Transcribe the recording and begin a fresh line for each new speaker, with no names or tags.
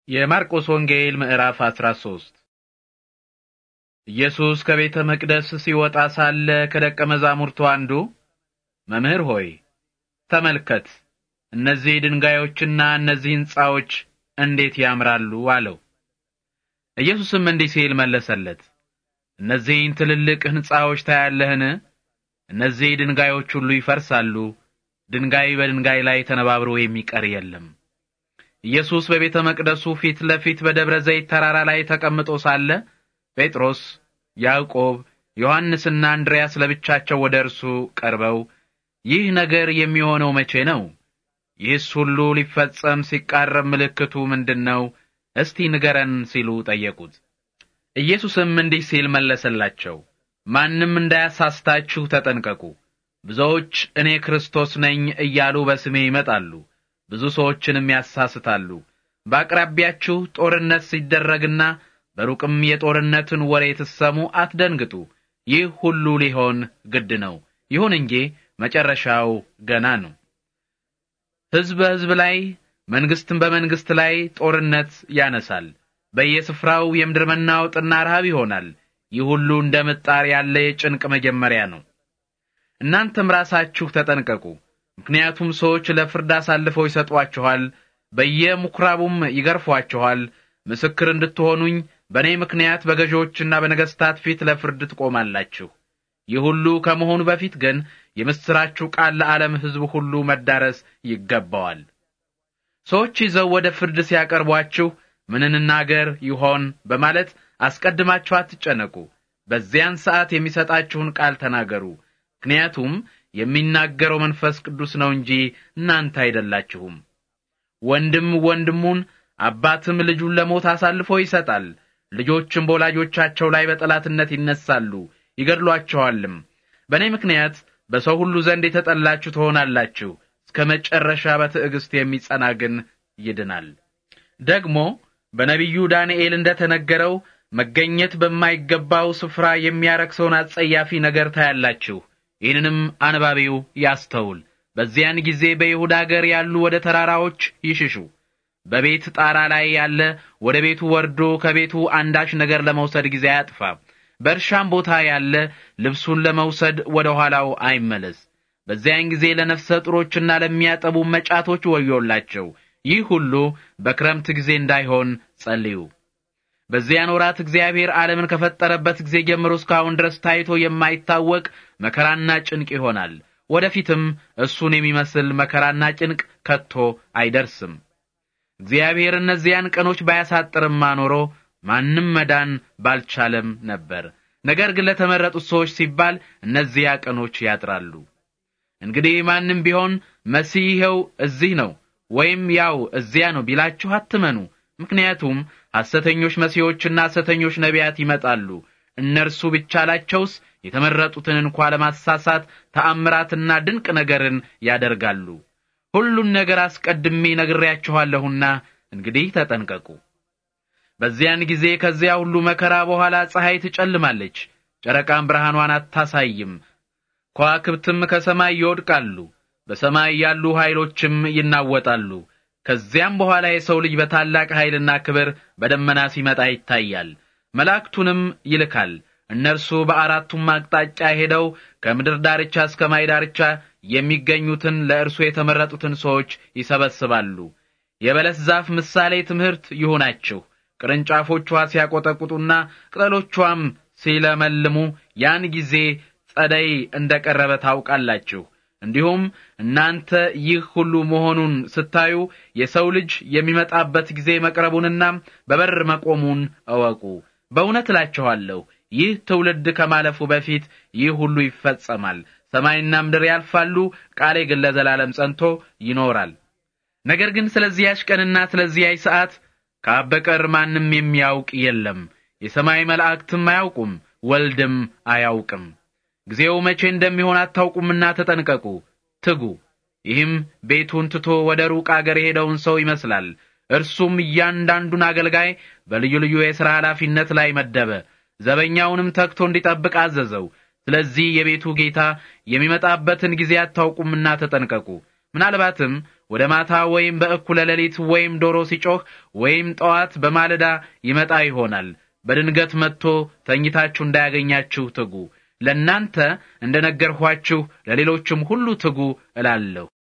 የማርቆስ ወንጌል ምዕራፍ 13 ኢየሱስ ከቤተ መቅደስ ሲወጣ ሳለ ከደቀ መዛሙርቱ አንዱ መምህር ሆይ ተመልከት፣ እነዚህ ድንጋዮችና እነዚህ ሕንጻዎች እንዴት ያምራሉ አለው። ኢየሱስም እንዲህ ሲል መለሰለት፣ እነዚህን ትልልቅ ሕንጻዎች ታያለህን? እነዚህ ድንጋዮች ሁሉ ይፈርሳሉ፣ ድንጋይ በድንጋይ ላይ ተነባብሮ የሚቀር የለም። ኢየሱስ በቤተ መቅደሱ ፊት ለፊት በደብረ ዘይት ተራራ ላይ ተቀምጦ ሳለ ጴጥሮስ፣ ያዕቆብ፣ ዮሐንስና አንድሪያስ ለብቻቸው ወደ እርሱ ቀርበው ይህ ነገር የሚሆነው መቼ ነው? ይህስ ሁሉ ሊፈጸም ሲቃረብ ምልክቱ ምንድነው? እስቲ ንገረን ሲሉ ጠየቁት። ኢየሱስም እንዲህ ሲል መለሰላቸው፣ ማንም እንዳያሳስታችሁ ተጠንቀቁ። ብዙዎች እኔ ክርስቶስ ነኝ እያሉ በስሜ ይመጣሉ፣ ብዙ ሰዎችንም ያሳስታሉ። በአቅራቢያችሁ ጦርነት ሲደረግና በሩቅም የጦርነትን ወሬ ትሰሙ አትደንግጡ። ይህ ሁሉ ሊሆን ግድ ነው። ይሁን እንጂ መጨረሻው ገና ነው። ሕዝብ በሕዝብ ላይ መንግሥትም በመንግሥት ላይ ጦርነት ያነሳል። በየስፍራው የምድር መናወጥና ረሃብ ይሆናል። ይህ ሁሉ እንደ ምጣር ያለ የጭንቅ መጀመሪያ ነው። እናንተም ራሳችሁ ተጠንቀቁ። ምክንያቱም ሰዎች ለፍርድ አሳልፈው ይሰጧችኋል፣ በየምኵራቡም ይገርፏችኋል። ምስክር እንድትሆኑኝ በእኔ ምክንያት በገዢዎችና በነገሥታት ፊት ለፍርድ ትቆማላችሁ። ይህ ሁሉ ከመሆኑ በፊት ግን የምስራችሁ ቃል ለዓለም ሕዝብ ሁሉ መዳረስ ይገባዋል። ሰዎች ይዘው ወደ ፍርድ ሲያቀርቧችሁ ምን እንናገር ይሆን በማለት አስቀድማችሁ አትጨነቁ። በዚያን ሰዓት የሚሰጣችሁን ቃል ተናገሩ። ምክንያቱም የሚናገረው መንፈስ ቅዱስ ነው እንጂ እናንተ አይደላችሁም። ወንድም ወንድሙን፣ አባትም ልጁን ለሞት አሳልፎ ይሰጣል። ልጆችም በወላጆቻቸው ላይ በጠላትነት ይነሳሉ፣ ይገድሏቸዋልም። በእኔ ምክንያት በሰው ሁሉ ዘንድ የተጠላችሁ ትሆናላችሁ። እስከ መጨረሻ በትዕግስት የሚጸና ግን ይድናል። ደግሞ በነቢዩ ዳንኤል እንደተነገረው መገኘት በማይገባው ስፍራ የሚያረክሰውን አጸያፊ ነገር ታያላችሁ። ይህንንም አንባቢው ያስተውል። በዚያን ጊዜ በይሁዳ አገር ያሉ ወደ ተራራዎች ይሽሹ። በቤት ጣራ ላይ ያለ ወደ ቤቱ ወርዶ ከቤቱ አንዳች ነገር ለመውሰድ ጊዜ አያጥፋ። በእርሻም ቦታ ያለ ልብሱን ለመውሰድ ወደ ኋላው አይመለስ። በዚያን ጊዜ ለነፍሰ ጡሮችና ለሚያጠቡ መጫቶች ወዮላቸው። ይህ ሁሉ በክረምት ጊዜ እንዳይሆን ጸልዩ። በዚያን ወራት እግዚአብሔር ዓለምን ከፈጠረበት ጊዜ ጀምሮ እስካሁን ድረስ ታይቶ የማይታወቅ መከራና ጭንቅ ይሆናል። ወደፊትም እሱን የሚመስል መከራና ጭንቅ ከቶ አይደርስም። እግዚአብሔር እነዚያን ቀኖች ባያሳጥርማ ኖሮ ማንም መዳን ባልቻለም ነበር። ነገር ግን ለተመረጡት ሰዎች ሲባል እነዚያ ቀኖች ያጥራሉ። እንግዲህ ማንም ቢሆን መሲህ ይኸው እዚህ ነው ወይም ያው እዚያ ነው ቢላችሁ አትመኑ። ምክንያቱም ሐሰተኞች መሲሖችና ሐሰተኞች ነቢያት ይመጣሉ። እነርሱ ቢቻላቸውስ የተመረጡትን እንኳ ለማሳሳት ተአምራትና ድንቅ ነገርን ያደርጋሉ። ሁሉን ነገር አስቀድሜ ነግሬያችኋለሁና እንግዲህ ተጠንቀቁ። በዚያን ጊዜ ከዚያ ሁሉ መከራ በኋላ ፀሐይ ትጨልማለች፣ ጨረቃም ብርሃኗን አታሳይም፣ ከዋክብትም ከሰማይ ይወድቃሉ፣ በሰማይ ያሉ ኃይሎችም ይናወጣሉ። ከዚያም በኋላ የሰው ልጅ በታላቅ ኃይልና ክብር በደመና ሲመጣ ይታያል። መላእክቱንም ይልካል። እነርሱ በአራቱም አቅጣጫ ሄደው ከምድር ዳርቻ እስከ ሰማይ ዳርቻ የሚገኙትን ለእርሱ የተመረጡትን ሰዎች ይሰበስባሉ። የበለስ ዛፍ ምሳሌ ትምህርት ይሁናችሁ። ቅርንጫፎቿ ሲያቆጠቁጡና ቅጠሎቿም ሲለመልሙ ያን ጊዜ ጸደይ እንደቀረበ ታውቃላችሁ። እንዲሁም እናንተ ይህ ሁሉ መሆኑን ስታዩ የሰው ልጅ የሚመጣበት ጊዜ መቅረቡንና በበር መቆሙን እወቁ። በእውነት እላችኋለሁ ይህ ትውልድ ከማለፉ በፊት ይህ ሁሉ ይፈጸማል። ሰማይና ምድር ያልፋሉ፣ ቃሌ ግን ለዘላለም ጸንቶ ይኖራል። ነገር ግን ስለዚያች ቀንና ስለዚያች ሰዓት ከአብ በቀር ማንም የሚያውቅ የለም። የሰማይ መላእክትም አያውቁም፣ ወልድም አያውቅም። ጊዜው መቼ እንደሚሆን አታውቁምና ተጠንቀቁ፣ ትጉ። ይህም ቤቱን ትቶ ወደ ሩቅ አገር የሄደውን ሰው ይመስላል። እርሱም እያንዳንዱን አገልጋይ በልዩ ልዩ የሥራ ኃላፊነት ላይ መደበ። ዘበኛውንም ተግቶ እንዲጠብቅ አዘዘው። ስለዚህ የቤቱ ጌታ የሚመጣበትን ጊዜ አታውቁምና ተጠንቀቁ። ምናልባትም ወደ ማታ ወይም በእኩለ ሌሊት ወይም ዶሮ ሲጮህ ወይም ጠዋት በማለዳ ይመጣ ይሆናል። በድንገት መጥቶ ተኝታችሁ እንዳያገኛችሁ ትጉ። ለእናንተ እንደነገርኋችሁ ለሌሎችም ሁሉ ትጉ እላለሁ።